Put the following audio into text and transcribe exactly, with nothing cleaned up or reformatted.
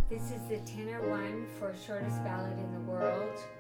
This is the tenor one for Shortest Ballad in the World.